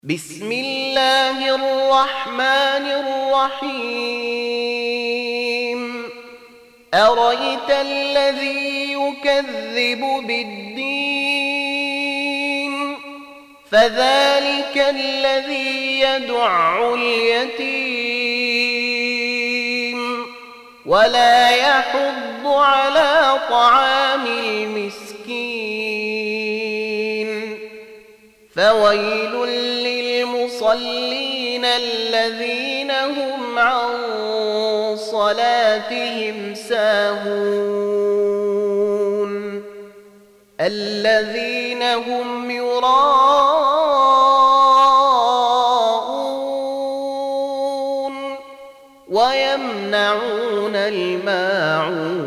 بسم الله الرحمن الرحيم أرأيت الذي يكذب بالدين فذلك الذي يدع اليتيم ولا يحض على طعام المسكين فويل للمصلين الذين هم عن صلاتهم ساهون الذين هم يراءون ويمنعون الماعون